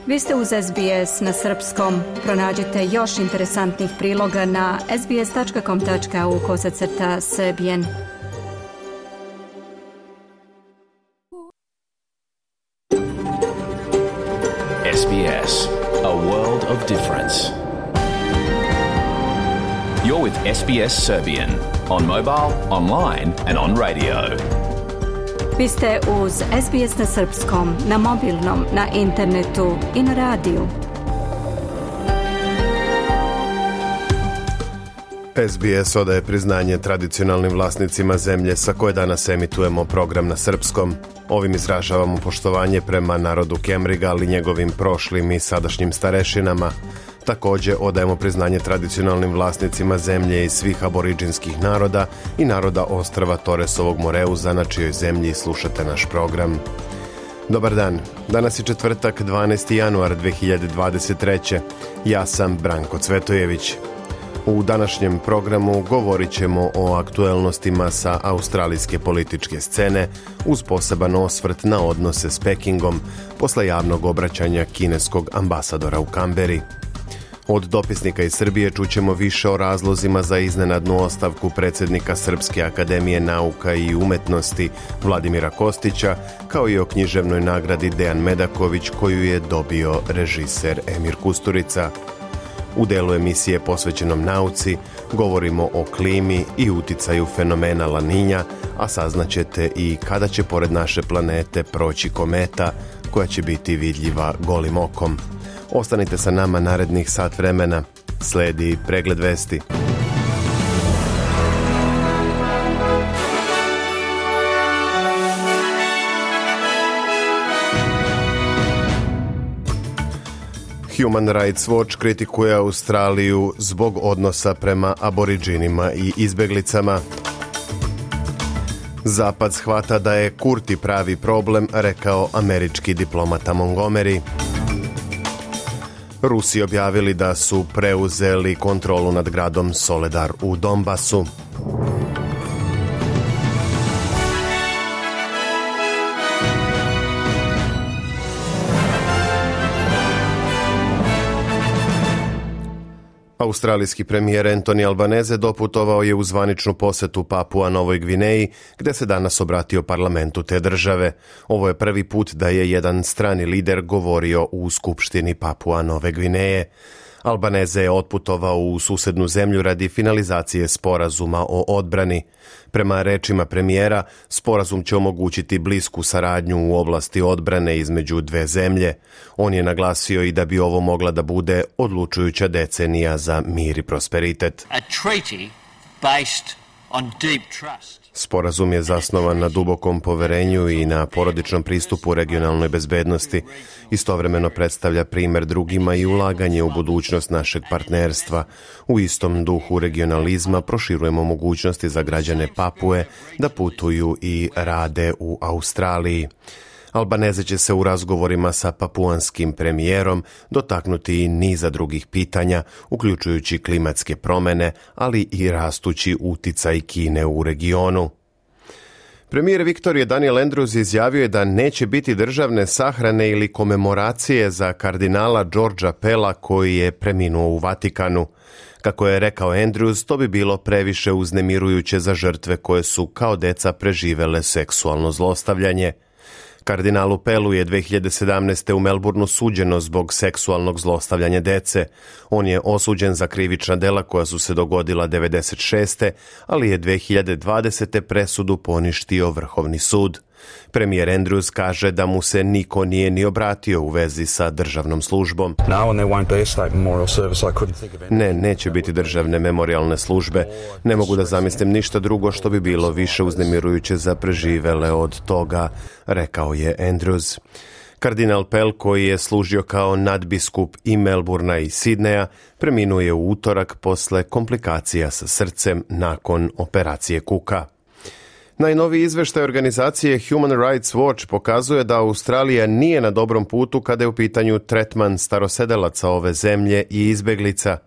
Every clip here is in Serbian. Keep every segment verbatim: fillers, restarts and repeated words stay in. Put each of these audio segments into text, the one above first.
Vi ste uz S B S na srpskom. Pronađite još interesantnih priloga na sbs.com.au kosacrta srbijen. S B S, a world of difference. You're with S B S Serbian on mobile, online and on radio. Vi ste uz S B S na srpskom, na mobilnom, na internetu i na radiju. S B S odaje priznanje tradicionalnim vlasnicima zemlje sa koje danas emitujemo program na srpskom. Ovim izražavamo poštovanje prema narodu Kemriga, ali njegovim prošlim i sadašnjim starešinama. Također odajemo priznanje tradicionalnim vlasnicima zemlje i svih aboriđinskih naroda i naroda ostrva Toresovog Moreuza, na čijoj zemlji slušate naš program. Dobar dan, danas je četvrtak, dvanaesti januar dve hiljade dvadeset treće. Ja sam Branko Cvetojević. U današnjem programu govorit ćemo o aktuelnostima sa australijske političke scene uz poseban osvrt na odnose s Pekingom posle javnog obraćanja kineskog ambasadora u Kamberi. Od dopisnika iz Srbije čućemo više o razlozima za iznenadnu ostavku predsjednika Srpske akademije nauka i umetnosti Vladimira Kostića, kao i o književnoj nagradi Dejan Medaković koju je dobio režiser Emir Kusturica. U delu emisije posvećenom nauci govorimo o klimi i uticaju fenomena La Niña, a saznaćete i kada će pored naše planete proći kometa koja će biti vidljiva golim okom. Ostanite sa nama narednih sat vremena. Sledi pregled vesti. Human Rights Watch kritikuje Australiju zbog odnosa prema aboriđinima i izbeglicama. Zapad shvata da je Kurti pravi problem, rekao američki diplomata Montgomery. Rusi objavili da su preuzeli kontrolu nad gradom Soledar u Donbasu. Australijski premijer Anthony Albanese doputovao je u zvaničnu posetu Papua Novoj Gvineji, gde se danas obratio parlamentu te države. Ovo je prvi put da je jedan strani lider govorio u Skupštini Papua Nove Gvineje. Albanese je otputovao u susednu zemlju radi finalizacije sporazuma o odbrani. Prema rečima premijera, sporazum će omogućiti blisku saradnju u oblasti odbrane između dve zemlje. On je naglasio i da bi ovo mogla da bude odlučujuća decenija za mir i prosperitet. A treaty based on deep trust. Sporazum je zasnovan na dubokom poverenju i na porodičnom pristupu regionalnoj bezbednosti. Istovremeno predstavlja primer drugima i ulaganje u budućnost našeg partnerstva. U istom duhu regionalizma proširujemo mogućnosti za građane Papue da putuju i rade u Australiji. Albanese će se u razgovorima sa papuanskim premijerom dotaknuti i niza drugih pitanja, uključujući klimatske promjene, ali i rastući uticaj Kine u regionu. Premijer Viktorije Daniel Andrews izjavio je da neće biti državne sahrane ili komemoracije za kardinala Georgea Pella koji je preminuo u Vatikanu. Kako je rekao Andrews, to bi bilo previše uznemirujuće za žrtve koje su kao deca preživele seksualno zlostavljanje. Kardinalu Pellu je dve hiljade sedamnaeste. u Melbourneu suđeno zbog seksualnog zlostavljanja dece. On je osuđen za krivična dela koja su se dogodila devedeset šeste. ali je dve hiljade dvadesete. presudu poništio Vrhovni sud. Premijer Andrews kaže da mu se niko nije ni obratio u vezi sa državnom službom. Ne, neće biti državne memorijalne službe. Ne mogu da zamislim ništa drugo što bi bilo više uznemirujuće za preživele od toga, rekao je Andrews. Kardinal Pell, koji je služio kao nadbiskup i Melbournea i Sidneja, preminuo je u utorak posle komplikacija sa srcem nakon operacije kuka. Najnoviji izveštaj organizacije Human Rights Watch pokazuje da Australija nije na dobrom putu kada je u pitanju tretman starosedelaca ove zemlje i izbeglica.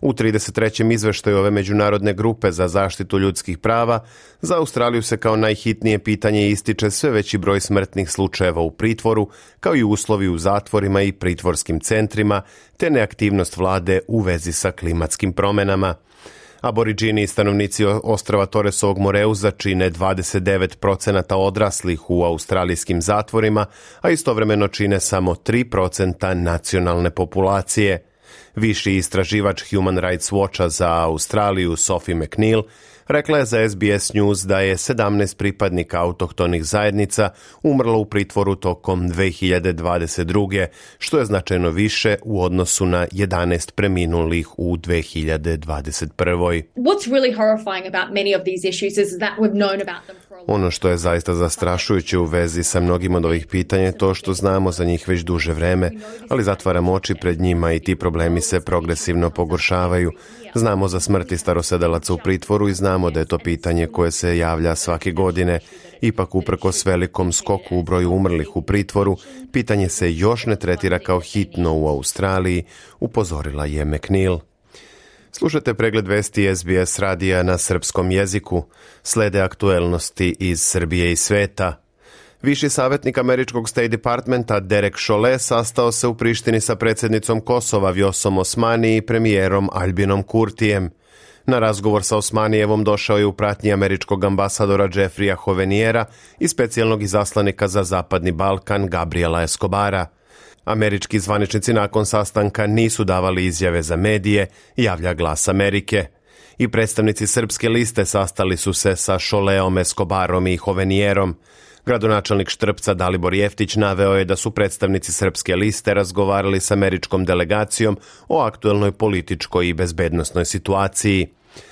U trideset trećem izveštaju ove međunarodne grupe za zaštitu ljudskih prava, za Australiju se kao najhitnije pitanje ističe sve veći broj smrtnih slučajeva u pritvoru, kao i uslovi u zatvorima i pritvorskim centrima, te neaktivnost vlade u vezi sa klimatskim promenama. Aboriđini i stanovnici ostrava Torresovog Moreuza čine dvadeset devet posto odraslih u australijskim zatvorima, a istovremeno čine samo tri posto nacionalne populacije. Viši istraživač Human Rights Watcha za Australiju Sophie McNeil rekla je za S B S News da je sedamnaest pripadnika autohtonih zajednica umrlo u pritvoru tokom dve hiljade dvadeset druge, što je značajno više u odnosu na jedanaest preminulih u dve hiljade dvadeset prvoj. What's really horrifying about many of these issues is that we've known about them for a long. Ono što je zaista zastrašujuće u vezi sa mnogim od ovih pitanja je to što znamo za njih već duže vreme, ali zatvaramo oči pred njima i ti problemi se progresivno pogoršavaju. Znamo za smrti starosedalaca u pritvoru i znamo da je to pitanje koje se javlja svake godine. Ipak, uprkos velikom skoku u broju umrlih u pritvoru, pitanje se još ne tretira kao hitno u Australiji, upozorila je McNeil. Slušajte pregled vesti S B S radija na srpskom jeziku. Slede aktuelnosti iz Srbije i sveta. Viši savjetnik američkog State Departmenta Derek Chollet sastao se u Prištini sa predsjednicom Kosova Vjosom Osmani i premijerom Albinom Kurtijem. Na razgovor sa Osmanijevom došao je u pratnji američkog ambasadora Jeffreya Hoveniera i specijalnog izaslanika za Zapadni Balkan Gabriela Escobara. Američki zvaničnici nakon sastanka nisu davali izjave za medije, javlja Glas Amerike. I predstavnici Srpske liste sastali su se sa Cholletom, Escobarom i Hovenierom. Gradonačelnik Štrpca Dalibor Jeftić naveo je da su predstavnici Srpske liste razgovarali s američkom delegacijom o aktuelnoj političkoj i bezbednosnoj situaciji.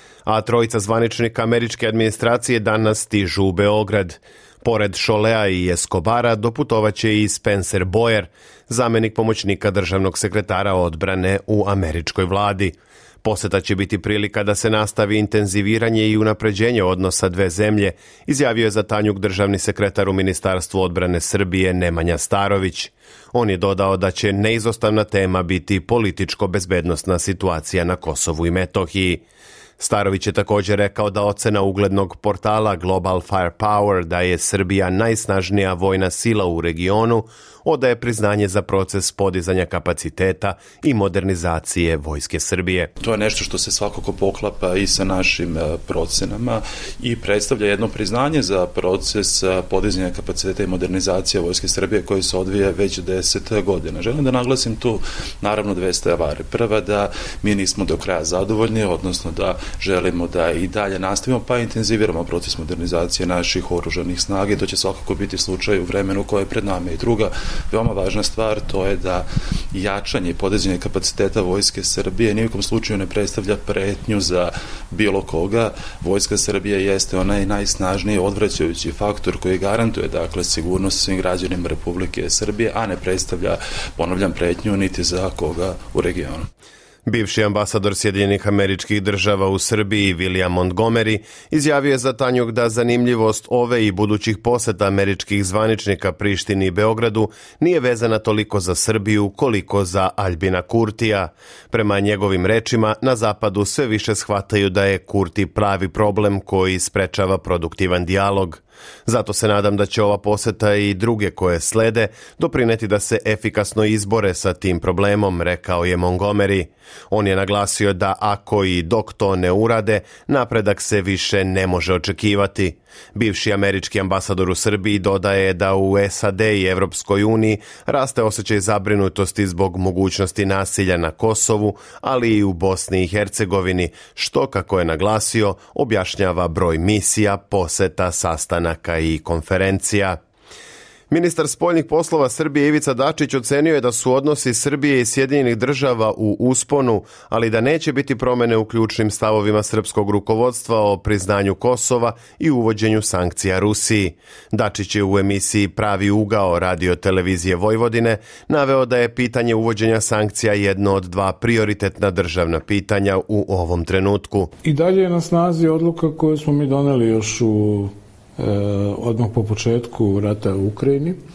A trojica zvaničnika američke administracije danas stižu u Beograd. Pored Cholleta i Escobara doputovaće i Spencer Boyer, zamenik pomoćnika državnog sekretara odbrane u američkoj vladi. Poseta će biti prilika da se nastavi intenziviranje i unapređenje odnosa dve zemlje, izjavio je za Tanjug državni sekretar u Ministarstvu odbrane Srbije Nemanja Starović. On je dodao da će neizostavna tema biti političko-bezbednosna situacija na Kosovu i Metohiji. Starović je također rekao da ocena uglednog portala Global Firepower da je Srbija najsnažnija vojna sila u regionu odaje priznanje za proces podizanja kapaciteta i modernizacije vojske Srbije. To je nešto što se svakako poklapa i sa našim procenama i predstavlja jedno priznanje za proces podizanja kapaciteta i modernizacije vojske Srbije koji se odvija već deset godina. Želim da naglasim tu naravno dve stvari. Prva, da mi nismo do kraja zadovoljni, odnosno da želimo da i dalje nastavimo pa intenziviramo proces modernizacije naših oružanih snaga i to će svakako biti slučaj u vremenu koje je pred nama. I druga veoma važna stvar, to je da jačanje i podizanje kapaciteta vojske Srbije nijekom slučaju ne predstavlja pretnju za bilo koga. Vojska Srbije jeste onaj najsnažniji odvraćajući faktor koji garantuje dakle sigurnost svim građanima Republike Srbije, a ne predstavlja, ponavljam, pretnju niti za koga u regionu. Bivši ambasador Sjedinjenih Američkih Država u Srbiji William Montgomery izjavio je za Tanjug da zanimljivost ove i budućih poseta američkih zvaničnika Prištini i Beogradu nije vezana toliko za Srbiju koliko za Albina Kurtija. Prema njegovim rečima, na zapadu sve više shvataju da je Kurti pravi problem koji sprečava produktivan dijalog. Zato se nadam da će ova poseta i druge koje slede doprineti da se efikasno izbore sa tim problemom, rekao je Montgomery. On je naglasio da ako i dok to ne urade, napredak se više ne može očekivati. Bivši američki ambasador u Srbiji dodaje da u S A D i Evropskoj uniji raste osjećaj zabrinutosti zbog mogućnosti nasilja na Kosovu, ali i u Bosni i Hercegovini, što, kako je naglasio, objašnjava broj misija, poseta, sastanaka i konferencija. Ministar spoljnih poslova Srbije Ivica Dačić ocenio je da su odnosi Srbije i Sjedinjenih Država u usponu, ali da neće biti promjene u ključnim stavovima srpskog rukovodstva o priznanju Kosova i uvođenju sankcija Rusiji. Dačić je u emisiji Pravi ugao radio televizije Vojvodine naveo da je pitanje uvođenja sankcija jedno od dva prioritetna državna pitanja u ovom trenutku. I dalje je na snazi odluka koju smo mi doneli još u odmah po početku rata u Ukrajini,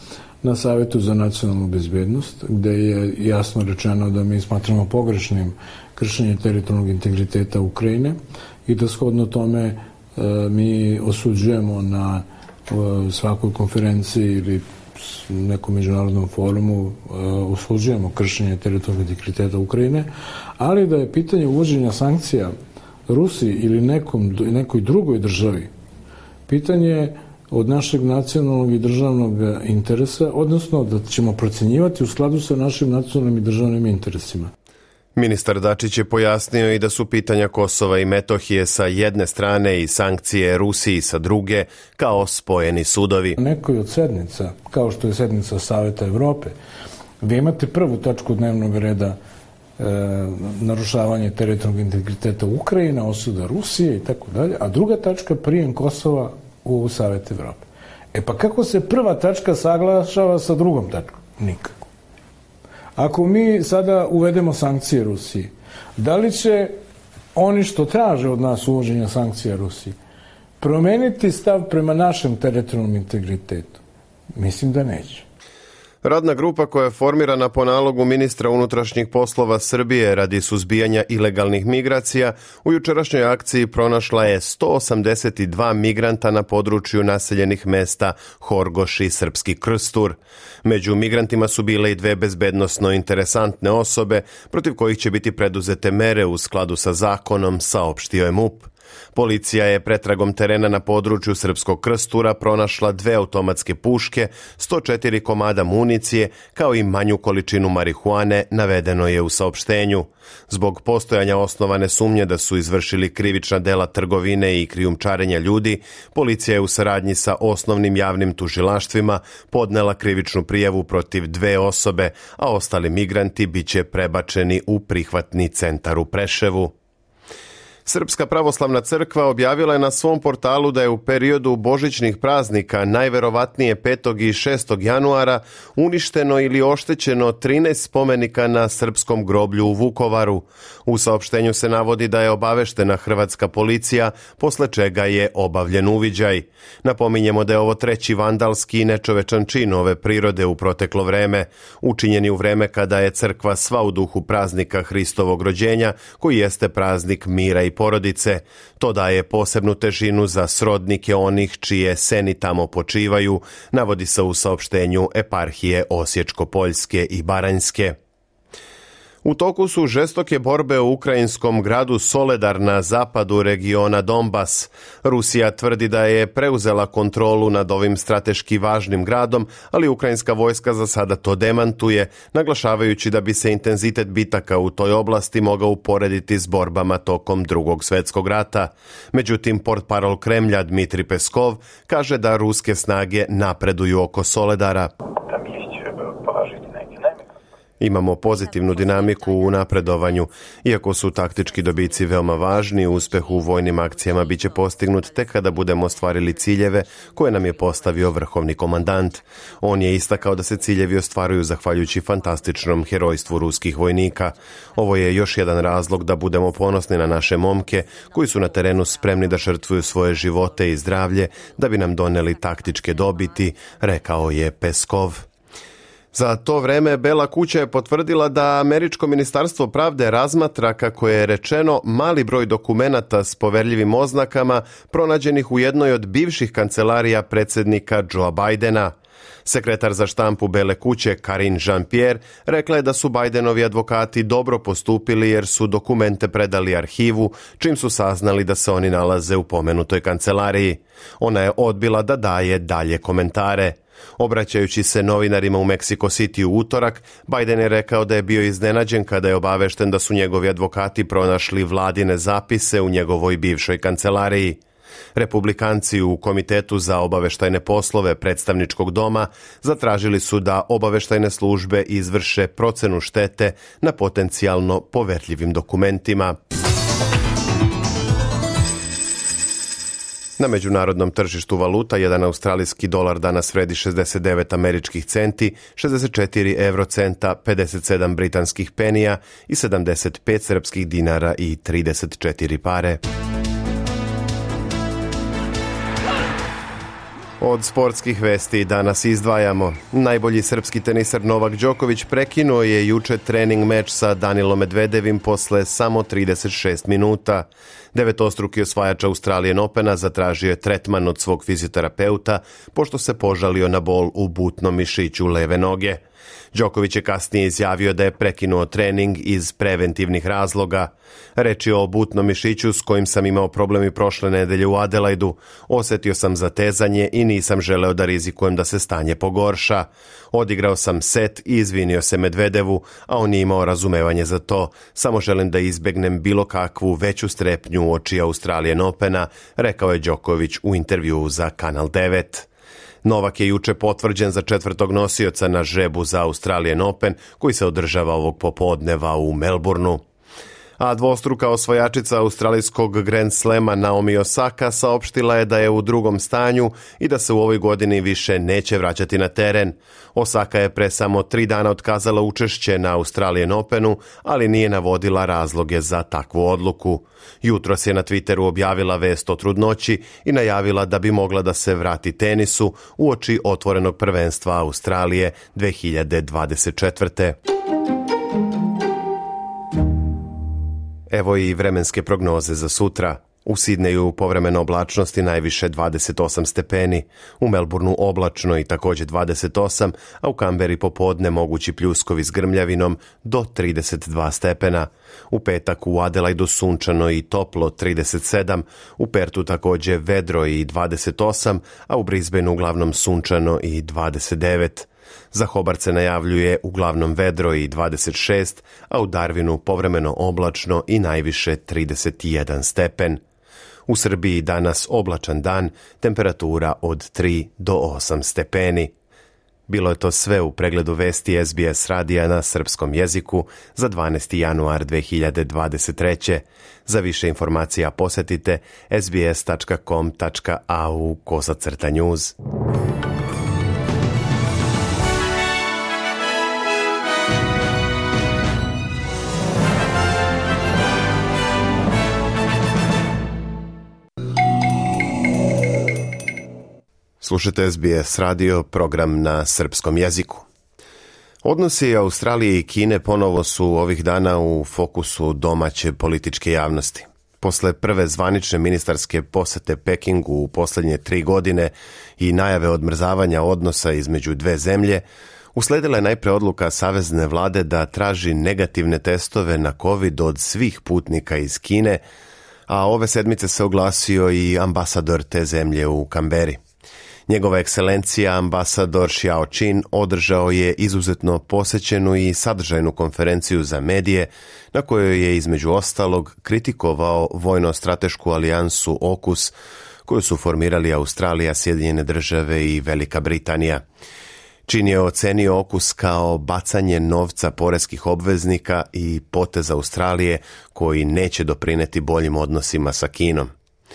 na Savetu za nacionalnu bezbednost, gde je jasno rečeno da mi smatramo pogrešnim kršenje teritorijalnog integriteta Ukrajine i da shodno tome e, mi osuđujemo na e, svakoj konferenciji ili nekom međunarodnom forumu e, osuđujemo kršenje teritorijalnog integriteta Ukrajine, ali da je pitanje uvođenja sankcija Rusiji ili nekom, nekoj drugoj državi pitanje od našeg nacionalnog i državnog interesa, odnosno da ćemo procenjivati u skladu sa našim nacionalnim i državnim interesima. Ministar Dačić je pojasnio i da su pitanja Kosova i Metohije sa jedne strane i sankcije Rusiji sa druge kao spojeni sudovi. Nekoj od sednica, kao što je sednica Saveta Evrope, vi imate prvu tačku dnevnog reda e, narušavanje teritorijalnog integriteta Ukrajine, osuda Rusije i tako dalje, a druga tačka prijem Kosova u Savet Evrope. E pa kako se prva tačka saglašava sa drugom tačkom? Nikako. Ako mi sada uvedemo sankcije Rusiji, da li će oni što traže od nas uvođenja sankcija Rusiji promeniti stav prema našem teritorijalnom integritetu? Mislim da neće. Radna grupa koja je formirana po nalogu ministra unutrašnjih poslova Srbije radi suzbijanja ilegalnih migracija u jučerašnjoj akciji pronašla je sto osamdeset dva migranta na području naseljenih mesta Horgoš i Srpski Krstur. Među migrantima su bile i dve bezbednosno interesantne osobe protiv kojih će biti preduzete mere u skladu sa zakonom, saopštio je MUP. Policija je pretragom terena na području Srpskog Krstura pronašla dve automatske puške, sto četiri komada municije, kao i manju količinu marihuane, navedeno je u saopštenju. Zbog postojanja osnovane sumnje da su izvršili krivična dela trgovine i krijumčarenja ljudi, policija je u saradnji sa osnovnim javnim tužilaštvima podnela krivičnu prijavu protiv dve osobe, a ostali migranti biće prebačeni u prihvatni centar u Preševu. Srpska pravoslavna crkva objavila je na svom portalu da je u periodu božićnih praznika, najverovatnije petog i šestog januara, uništeno ili oštećeno trinaest spomenika na srpskom groblju u Vukovaru. U saopštenju se navodi da je obaveštena hrvatska policija, posle čega je obavljen uviđaj. Napominjemo da je ovo treći vandalski i nečovečan čin ove prirode u proteklo vreme, učinjeni u vreme kada je crkva sva u duhu praznika Hristovog rođenja, koji jeste praznik mira i porodice. To daje posebnu težinu za srodnike onih čije seni tamo počivaju, navodi se u saopštenju eparhije Osječko-Poljske i Baranjske. U toku su žestoke borbe u ukrajinskom gradu Soledar na zapadu regiona Donbas. Rusija tvrdi da je preuzela kontrolu nad ovim strateški važnim gradom, ali ukrajinska vojska za sada to demantuje, naglašavajući da bi se intenzitet bitaka u toj oblasti mogao uporediti s borbama tokom Drugog svjetskog rata. Međutim, portparol Kremlja Dmitri Peskov kaže da ruske snage napreduju oko Soledara. Imamo pozitivnu dinamiku u napredovanju. Iako su taktički dobici veoma važni, uspeh u vojnim akcijama biće postignut tek kada budemo ostvarili ciljeve koje nam je postavio vrhovni komandant. On je istakao da se ciljevi ostvaruju zahvaljujući fantastičnom herojstvu ruskih vojnika. Ovo je još jedan razlog da budemo ponosni na naše momke koji su na terenu spremni da žrtvuju svoje živote i zdravlje da bi nam doneli taktičke dobiti, rekao je Peskov. Za to vreme Bela kuća je potvrdila da Američko ministarstvo pravde razmatra, kako je rečeno, mali broj dokumenata s poverljivim oznakama pronađenih u jednoj od bivših kancelarija predsjednika Joea Bidena. Sekretar za štampu Bele kuće Karine Jean-Pierre rekla je da su Bidenovi advokati dobro postupili jer su dokumente predali arhivu, čim su saznali da se oni nalaze u pomenutoj kancelariji. Ona je odbila da daje dalje komentare. Obraćajući se novinarima u Mexico City u utorak, Biden je rekao da je bio iznenađen kada je obavešten da su njegovi advokati pronašli vladine zapise u njegovoj bivšoj kancelariji. Republikanci u Komitetu za obaveštajne poslove predstavničkog doma zatražili su da obaveštajne službe izvrše procenu štete na potencijalno poverljivim dokumentima. Na međunarodnom tržištu valuta jedan australijski dolar danas vredi šezdeset devet američkih centi, šezdeset četiri eurocenta, pedeset sedam britanskih penija i sedamdeset pet srpskih dinara i trideset četiri pare. Od sportskih vesti danas izdvajamo. Najbolji srpski tenisar Novak Đoković prekinuo je juče trening meč sa Danilom Medvedevim posle samo trideset šest minuta. Devetostruki osvajač Australian Opena zatražio je tretman od svog fizioterapeuta pošto se požalio na bol u butnom mišiću leve noge. Đoković je kasnije izjavio da je prekinuo trening iz preventivnih razloga. Reč je o butnom mišiću s kojim sam imao problem i prošle nedelje u Adelaidu. Osetio sam zatezanje i nisam želeo da rizikujem da se stanje pogorša. Odigrao sam set i izvinio se Medvedevu, a on je imao razumevanje za to. Samo želim da izbegnem bilo kakvu veću strepnju u oči Australian Opena, rekao je Đoković u intervjuu za Kanal devet. Novak je juče potvrđen za četvrtog nosioca na žrebu za Australian Open, koji se održava ovog popodneva u Melbourneu. A dvostruka osvajačica australijskog Grand Slema Naomi Osaka saopštila je da je u drugom stanju i da se u ovoj godini više neće vraćati na teren. Osaka je pre samo tri dana otkazala učešće na Australian Openu, ali nije navodila razloge za takvu odluku. Jutros je na Twitteru objavila vest o trudnoći i najavila da bi mogla da se vrati tenisu uoči otvorenog prvenstva Australije dve hiljade dvadeset četvrte. Evo i vremenske prognoze za sutra. U Sidneju povremeno oblačnosti najviše dvadeset osam stepeni, u Melbourneu oblačno i također dvadeset osam, a u Kamberi popodne mogući pljuskovi s grmljavinom do trideset dva stepena. U petak u Adelaidu sunčano i toplo trideset sedam, u Pertu također vedro i dvadeset osam, a u Brisbaneu uglavnom sunčano i dvadeset devet. Za Hobart se najavljuje uglavnom vedro i dvadeset šest, a u Darwinu povremeno oblačno i najviše trideset jedan stepen. U Srbiji danas oblačan dan, temperatura od tri do osam stepeni. Bilo je to sve u pregledu vesti S B S radija na srpskom jeziku za dvanaesti januar dve hiljade dvadeset treće. Za više informacija posjetite sbs tačka com tačka a u kosacrta news. Slušajte S B S radio, program na srpskom jeziku. Odnosi Australije i Kine ponovo su ovih dana u fokusu domaće političke javnosti. Posle prve zvanične ministarske posete Pekingu u posljednje tri godine i najave odmrzavanja odnosa između dve zemlje, usledila je najpre odluka savezne vlade da traži negativne testove na COVID od svih putnika iz Kine, a ove sedmice se oglasio i ambasador te zemlje u Kamberi. Njegova ekscelencija ambasador Xiao Qin održao je izuzetno posećenu i sadržajnu konferenciju za medije na kojoj je između ostalog kritikovao vojno-stratešku alijansu AUKUS koju su formirali Australija, Sjedinjene države i Velika Britanija. Qin je ocenio AUKUS kao bacanje novca poreskih obveznika i potez Australije koji neće doprineti boljim odnosima sa Kinom.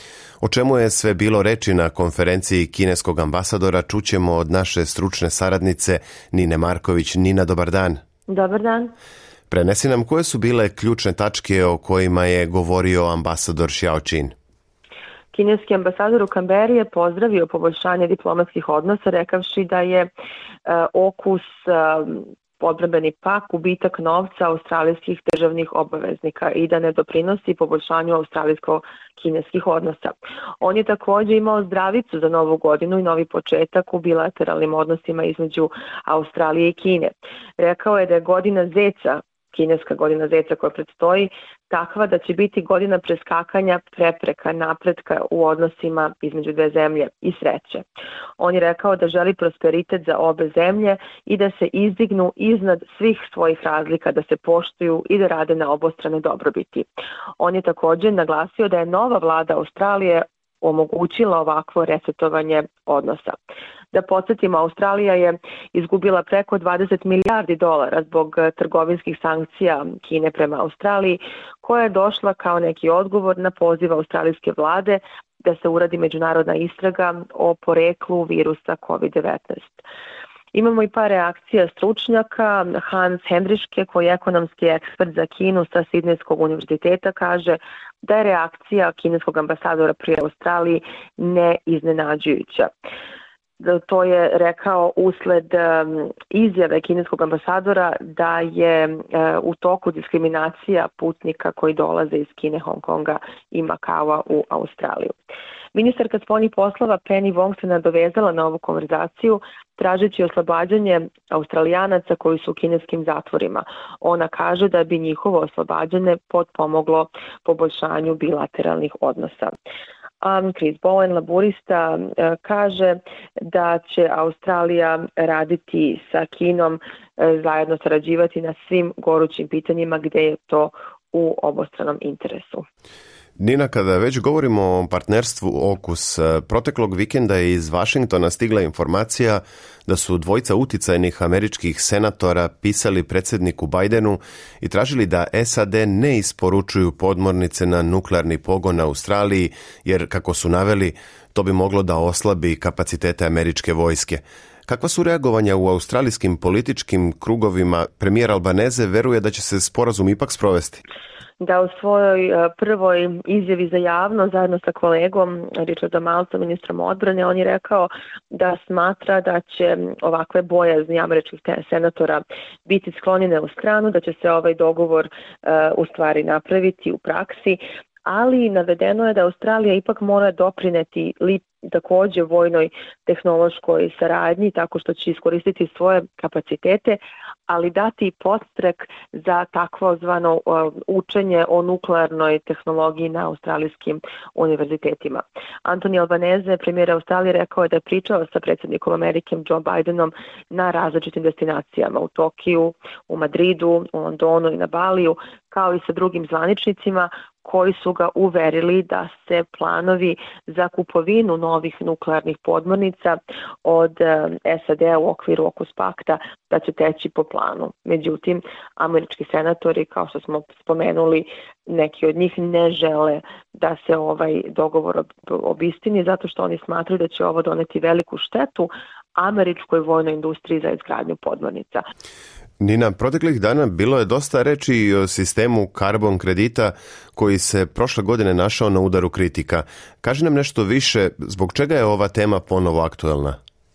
O čemu je sve bilo reči na konferenciji kineskog ambasadora čućemo od naše stručne saradnice Nine Marković. Nina, dobar dan. Dobar dan. Prenesi nam koje su bile ključne tačke o kojima je govorio ambasador Xiao Qin. Kineski ambasador u Kamberi je pozdravio poboljšanje diplomatskih odnosa rekavši da je uh, AUKUS uh, odbrambeni pak gubitak novca australijskih državnih obaveznika i da ne doprinosi poboljšanju australijsko-kineskih odnosa. On je također imao zdravicu za novu godinu i novi početak u bilateralnim odnosima između Australije i Kine. Rekao je da je godina zeca, kineska godina zeca koja predstoji, takva da će biti godina preskakanja prepreka napretka u odnosima između dve zemlje i sreće. On je rekao da želi prosperitet za obe zemlje i da se izdignu iznad svih svojih razlika, da se poštuju i da rade na obostrane dobrobiti. On je također naglasio da je nova vlada Australije omogućila ovakvo resetovanje odnosa. Da podsjetimo, Australija je izgubila preko dvadeset milijardi dolara zbog trgovinskih sankcija Kine prema Australiji, koja je došla kao neki odgovor na poziv australijske vlade da se uradi međunarodna istraga o poreklu virusa kovid devetnaest. Imamo i par reakcija stručnjaka. Hans Hendriške, koji je ekonomski ekspert za Kinu sa Sidnejskog univerziteta, kaže da je reakcija kineskog ambasadora pri Australiji neiznenađujuća. To je rekao usled izjave kineskog ambasadora da je u toku diskriminacija putnika koji dolaze iz Kine, Hong Konga i Makaua u Australiju. Ministarka spoljnih poslova Penny Wong se nadovezala na ovu konverzaciju tražeći oslobađanje Australijanaca koji su u kineskim zatvorima. Ona kaže da bi njihovo oslobađanje potpomoglo poboljšanju bilateralnih odnosa. Um, Chris Bowen, laburista, uh, kaže da će Australija raditi sa Kinom, uh, zajedno sarađivati na svim gorućim pitanjima gdje je to u obostranom interesu. Nina, kada već govorimo o partnerstvu Okus, proteklog vikenda je iz Washingtona stigla informacija da su dvojica uticajnih američkih senatora pisali predsjedniku Bidenu i tražili da S A D ne isporučuju podmornice na nuklearni pogon na Australiji, jer, kako su naveli, to bi moglo da oslabi kapacitete američke vojske. Kakva su reagovanja u australijskim političkim krugovima? Premijer Albanese veruje da će se sporazum ipak sprovesti. Da u svojoj prvoj izjavi za javno zajedno sa kolegom Richardom Malsom, ministrom odbrane, on je rekao da smatra da će ovakve bojazni američkih senatora biti sklonjene u stranu, da će se ovaj dogovor uh, u stvari napraviti u praksi, ali navedeno je da Australija ipak mora doprineti li također vojnoj tehnološkoj saradnji tako što će iskoristiti svoje kapacitete, ali dati i podstrek za takvo zvano učenje o nuklearnoj tehnologiji na australijskim univerzitetima. Anthony Albanese, premijer Australije, rekao je da je pričao sa predsjednikom Amerike Joe Bidenom na različitim destinacijama, u Tokiju, u Madridu, u Londonu i na Baliju, kao i sa drugim zvaničnicima koji su ga uverili da se planovi za kupovinu novih nuklearnih podmornica od S A D-a u okviru Okus pakta da će teći po planu. Međutim, američki senatori, kao što smo spomenuli, neki od njih ne žele da se ovaj dogovor obistini zato što oni smatraju da će ovo doneti veliku štetu američkoj vojnoj industriji za izgradnju podmornica. Nina, proteklih dana bilo je dosta reči i o sistemu karbon kredita koji se prošle godine našao na udaru kritika. Kaži nam nešto više, zbog čega je ova tema ponovo aktuelna?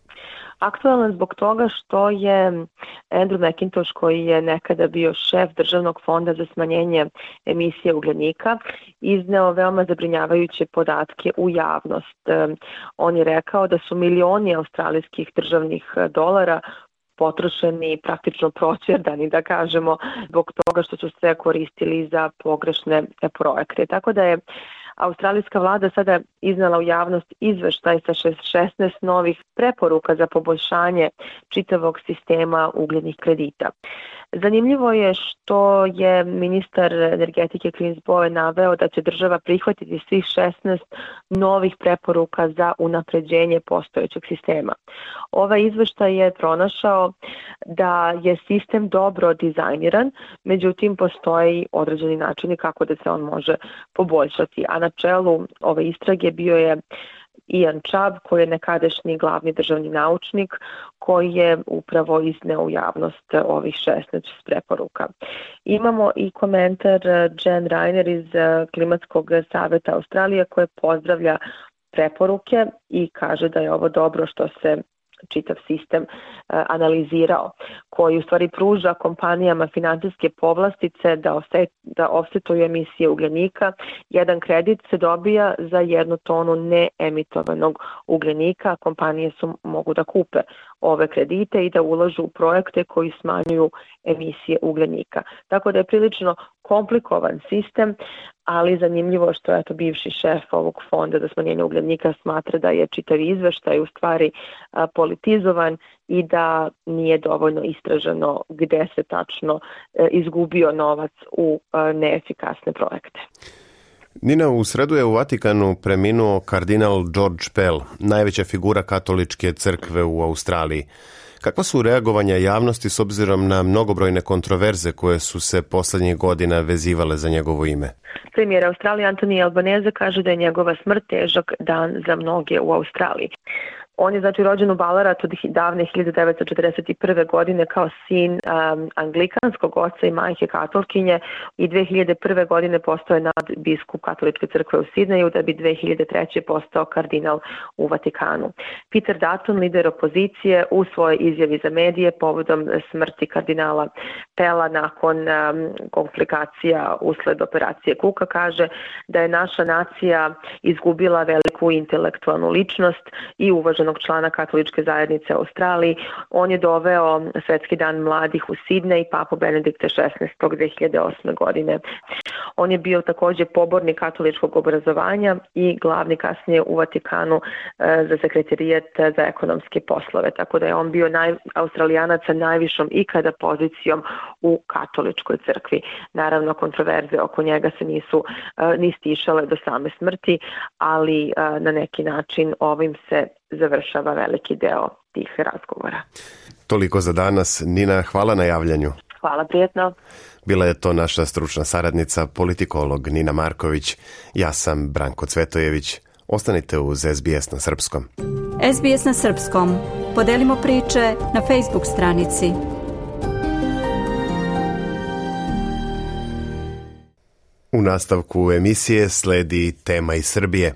Aktualna zbog toga što je Andrew McIntosh, koji je nekada bio šef Državnog fonda za smanjenje emisije ugljenika, izneo veoma zabrinjavajuće podatke u javnost. On je rekao da su milioni australijskih državnih dolara potrošeni, praktično proćerdani, da kažemo, zbog toga što su se koristili za pogrešne projekte. Tako da je australijska vlada sada iznala u javnost izveštaj sa šesnaest novih preporuka za poboljšanje čitavog sistema ugljenih kredita. Zanimljivo je što je ministar energetike Chris Bowen naveo da će država prihvatiti svih šesnaest novih preporuka za unapređenje postojećeg sistema. Ovaj izveštaj je pronašao da je sistem dobro dizajniran, međutim postoji određeni načini kako da se on može poboljšati. A na čelu ove istrage bio je Ian Chubb, koji je nekadašnji glavni državni naučnik, koji je upravo izneo u javnost ovih šesnaest preporuka. Imamo i komentar Jen Rainer iz Klimatskog saveta Australije, koja pozdravlja preporuke i kaže da je ovo dobro što se čitav sistem uh, analizirao, koji u stvari pruža kompanijama financijske povlastice da, oset, da offsetuju emisije ugljenika. Jedan kredit se dobija za jednu tonu neemitovanog ugljenika. Kompanije su mogu da kupe ove kredite i da ulažu u projekte koji smanjuju emisije ugljenika. Tako da je prilično komplikovan sistem, ali zanimljivo što je to bivši šef ovog fonda za smanjenje ugljenika smatra da je čitav izveštaj u stvari a, politizovan i da nije dovoljno istraženo gde se tačno a, izgubio novac u a, neefikasne projekte. Nina, u sredu je u Vatikanu preminuo kardinal George Pell, najveća figura katoličke crkve u Australiji. Kakva su reagovanja javnosti s obzirom na mnogobrojne kontroverze koje su se posljednjih godina vezivale za njegovo ime? Premijer Australije Anthony Albanese kaže da je njegova smrt težak dan za mnoge u Australiji. On je znači rođen u Baleratu davne hiljadu devetsto četrdeset prve. godine kao sin um, anglikanskog oca i majke katolkinje i dve hiljade prve. godine postao je nadbiskup Katoličke crkve u Sidneju, da bi dve hiljade treće. postao kardinal u Vatikanu. Peter Dutton, lider opozicije, u svojoj izjavi za medije povodom smrti kardinala Pela nakon um, komplikacija usled operacije Kuka kaže da je naša nacija izgubila veliku intelektualnu ličnost i uvaženog člana katoličke zajednice u Australiji. On je doveo Svetski dan mladih u Sidnej i papu Benedikta šesnaestog. dve hiljade osme. godine. On je bio također pobornik katoličkog obrazovanja i glavni kasnije u Vatikanu za sekretarijat za ekonomske poslove. Tako da je on bio naj, Australijanac sa najvišom ikada pozicijom u katoličkoj crkvi. Naravno, kontroverze oko njega se nisu ni stišale do same smrti, ali na neki način ovim se završava veliki deo tih razgovora. Toliko za danas. Nina, hvala na javljanju. Hvala, prijetno. Bila je to naša stručna saradnica, politikolog Nina Marković. Ja sam Branko Cvetojević. Ostanite uz S B S na srpskom. S B S na srpskom. Podelimo priče na Facebook stranici. U nastavku emisije sledi tema iz Srbije.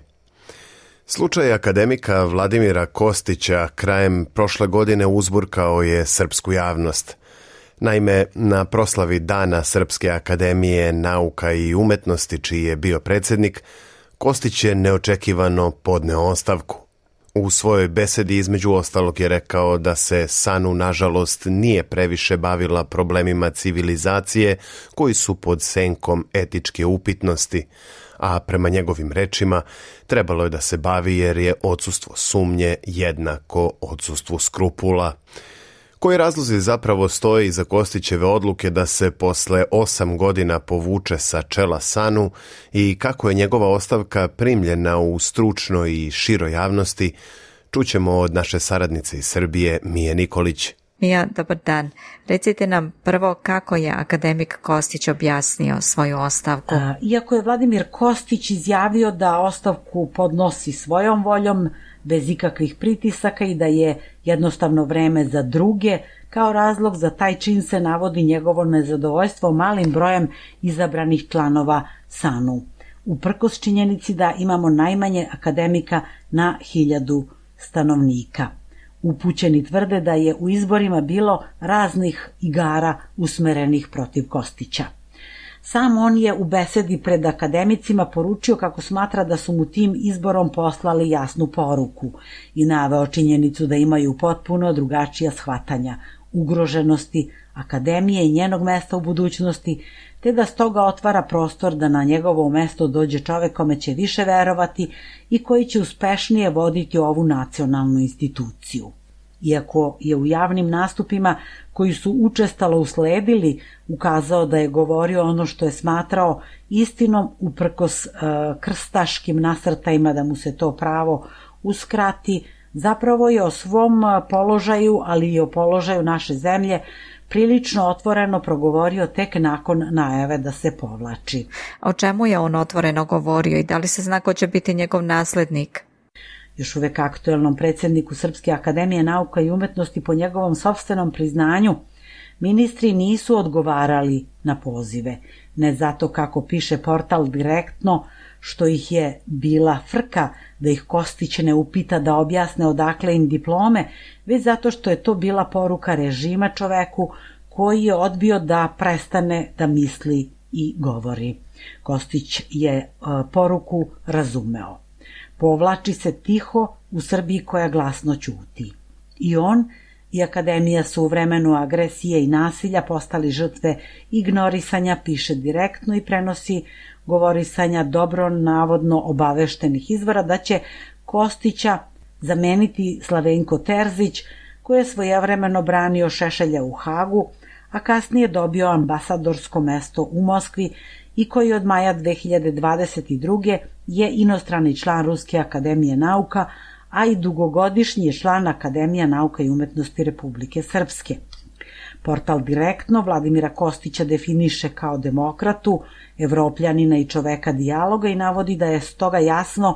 Slučaj akademika Vladimira Kostića krajem prošle godine uzburkao je srpsku javnost. Naime, na proslavi Dana Srpske akademije nauka i umetnosti, čiji je bio predsjednik, Kostić je neočekivano podneo ostavku. U svojoj besedi između ostalog je rekao da se S A N U nažalost nije previše bavila problemima civilizacije koji su pod senkom etičke upitnosti, a prema njegovim rečima trebalo je da se bavi jer je odsustvo sumnje jednako odsustvu skrupula. Koji razlozi zapravo stoje iza Kostićeve odluke da se posle osam godina povuče sa čela S A N U i kako je njegova ostavka primljena u stručnoj i široj javnosti, čućemo od naše saradnice iz Srbije, Mije Nikolić. Mija, dobar dan. Recite nam prvo kako je akademik Kostić objasnio svoju ostavku. A, iako je Vladimir Kostić izjavio da ostavku podnosi svojom voljom, bez ikakvih pritisaka i da je jednostavno vreme za druge, kao razlog za taj čin se navodi njegovo nezadovoljstvo malim brojem izabranih članova S A N U. Uprkos činjenici da imamo najmanje akademika na hiljadu stanovnika. Upućeni tvrde da je u izborima bilo raznih igara usmerenih protiv Kostića. Sam on je u besedi pred akademicima poručio kako smatra da su mu tim izborom poslali jasnu poruku i naveo činjenicu da imaju potpuno drugačija shvatanja ugroženosti akademije i njenog mesta u budućnosti, te da stoga otvara prostor da na njegovo mesto dođe čovek kome će više verovati i koji će uspešnije voditi ovu nacionalnu instituciju. Iako je u javnim nastupima koji su učestalo usledili ukazao da je govorio ono što je smatrao istinom uprkos e, krstaškim nasrtajima da mu se to pravo uskrati, zapravo je o svom položaju, ali i o položaju naše zemlje prilično otvoreno progovorio tek nakon najave da se povlači. O čemu je on otvoreno govorio i da li se zna ko će biti njegov naslednik? Još uvek aktuelnom predsjedniku Srpske akademije nauka i umetnosti po njegovom sopstvenom priznanju, ministri nisu odgovarali na pozive. Ne zato, kako piše portal Direktno, što ih je bila frka da ih Kostić ne upita da objasne odakle im diplome, već zato što je to bila poruka režima čoveku koji je odbio da prestane da misli i govori. Kostić je poruku razumeo. Povlači se tiho u Srbiji koja glasno ćuti. I on i akademija su u vremenu agresije i nasilja postali žrtve ignorisanja, piše Direktno i prenosi govorisanja dobro navodno obaveštenih izvora da će Kostića zameniti Slavenko Terzić, koji je svojevremeno branio Šešelja u Hagu, a kasnije dobio ambasadorsko mesto u Moskvi i koji od maja dve hiljade dvadeset druge je inostrani član Ruske akademije nauka, a i dugogodišnji je član Akademija nauka i umetnosti Republike Srpske. Portal Direktno Vladimira Kostića definiše kao demokratu, evropljanina i čoveka dijaloga i navodi da je stoga jasno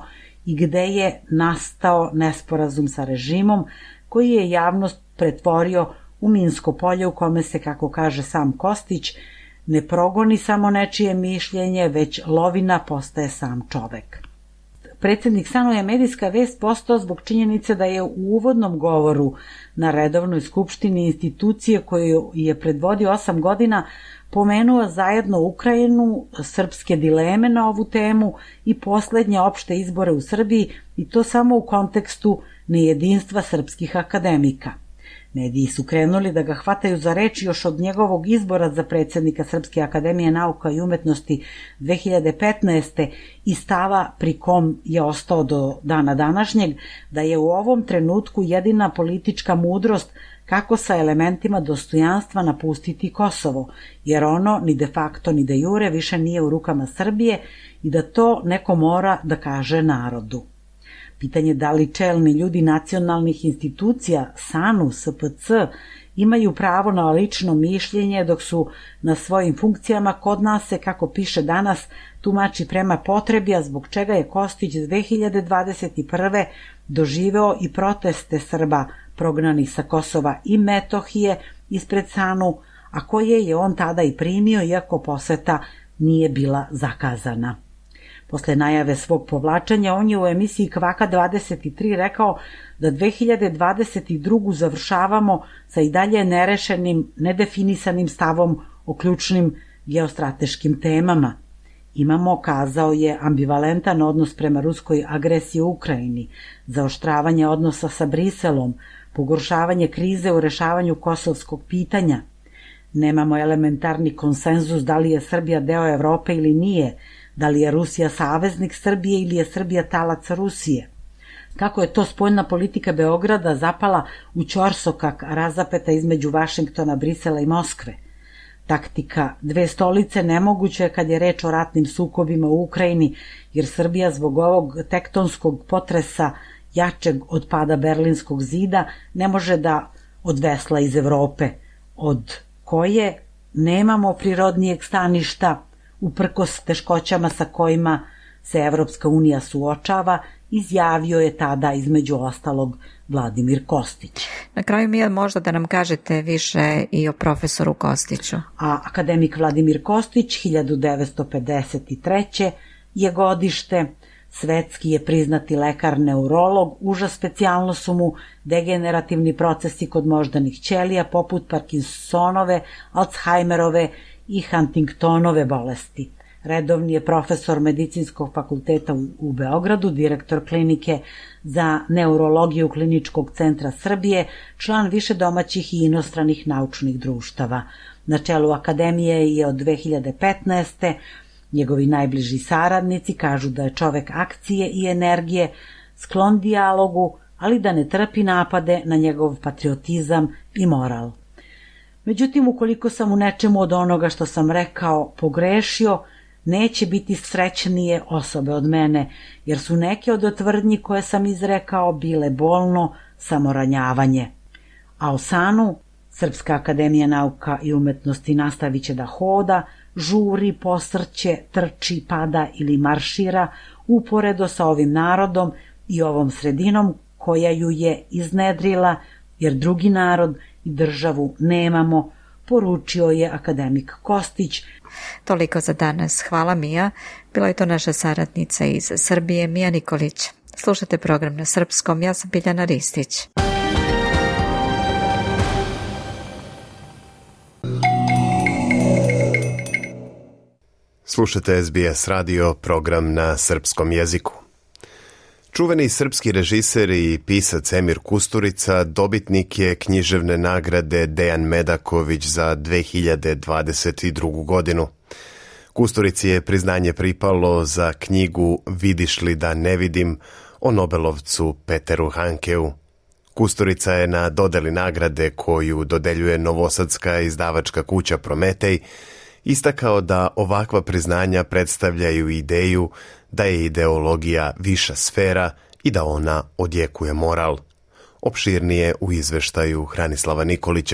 i gde je nastao nesporazum sa režimom koji je javnost pretvorio u minsko polje u kome se, kako kaže sam Kostić, ne progoni samo nečije mišljenje, već lovina postaje sam čovek. Predsjednik SANU je medijska vest postao zbog činjenice da je u uvodnom govoru na redovnoj skupštini institucije koju je predvodio osam godina pomenuo zajedno Ukrajinu, srpske dileme na ovu temu i poslednje opšte izbore u Srbiji, i to samo u kontekstu nejedinstva srpskih akademika. Mediji su krenuli da ga hvataju za reč još od njegovog izbora za predsjednika Srpske akademije nauka i umetnosti dve hiljade petnaeste. i stava pri kom je ostao do dana današnjeg, da je u ovom trenutku jedina politička mudrost kako sa elementima dostojanstva napustiti Kosovo, jer ono ni de facto ni de jure više nije u rukama Srbije i da to neko mora da kaže narodu. Pitanje da li čelni ljudi nacionalnih institucija, SANU, S P C, imaju pravo na lično mišljenje dok su na svojim funkcijama, kod nas se, kako piše danas, tumači prema potrebi, a zbog čega je Kostić dve hiljade dvadeset prve. doživeo i proteste Srba prognanih sa Kosova i Metohije ispred SANU, a koje je on tada i primio, iako poseta nije bila zakazana. Posle najave svog povlačenja, on je u emisiji Kvaka dvadeset tri rekao da dve hiljade dvadeset drugu. završavamo sa i dalje nerešenim, nedefinisanim stavom o ključnim geostrateškim temama. Imamo, kazao je, ambivalentan odnos prema ruskoj agresiji u Ukrajini, zaoštravanje odnosa sa Briselom, pogoršavanje krize u rešavanju kosovskog pitanja. Nemamo elementarni konsenzus da li je Srbija deo Evrope ili nije, da li je Rusija saveznik Srbije ili je Srbija talac Rusije. Kako je to spoljna politika Beograda zapala u ćorsokak razapeta između Vašingtona, Brisela i Moskve. Taktika dve stolice nemoguće je kad je reč o ratnim sukobima u Ukrajini, jer Srbija zbog ovog tektonskog potresa jačeg od pada Berlinskog zida ne može da odvesla iz Evrope, od koje nemamo prirodnijeg staništa, uprkos teškoćama sa kojima se Evropska unija suočava, izjavio je tada između ostalog Vladimir Kostić. Na kraju, Mija, možda da nam kažete više i o profesoru Kostiću. A akademik Vladimir Kostić, hiljadu devetsto pedeset treće. je godište, svetski je priznati lekar neurolog, uža specijalno su mu degenerativni procesi kod moždanih ćelija poput Parkinsonove, Alzheimerove i Huntingtonove bolesti. Redovni je profesor Medicinskog fakulteta u Beogradu, direktor klinike za neurologiju Kliničkog centra Srbije, član više domaćih i inostranih naučnih društava. Na čelu akademije je od dve hiljade petnaeste. Njegovi najbliži saradnici kažu da je čovek akcije i energije, sklon dijalogu, ali da ne trpi napade na njegov patriotizam i moral. Međutim, ukoliko sam u nečemu od onoga što sam rekao pogrešio, neće biti srećnije osobe od mene, jer su neke od otvrdnji koje sam izrekao bile bolno samoranjavanje. A o SANU, Srpska akademija nauka i umetnosti, nastavit će da hoda, žuri, posrće, trči, pada ili maršira uporedo sa ovim narodom i ovom sredinom koja ju je iznedrila, jer drugi narod i državu nemamo, poručio je akademik Kostić. Toliko za danas. Hvala, Mija. Bila je to naša saradnica iz Srbije, Mija Nikolić. Slušate program na srpskom. Ja sam Biljana Ristić. Slušate S B S radio, program na srpskom jeziku. Čuveni srpski režiser i pisac Emir Kusturica dobitnik je književne nagrade Dejan Medaković za dve hiljade dvadeset drugu. godinu. Kusturici je priznanje pripalo za knjigu Vidiš li da ne vidim o Nobelovcu Peteru Hankeu. Kusturica je na dodeli nagrade koju dodeljuje novosadska izdavačka kuća Prometej istakao da ovakva priznanja predstavljaju ideju da je ideologija viša sfera i da ona odjekuje moral. Opširnije u izveštaju Hranislava Nikolića.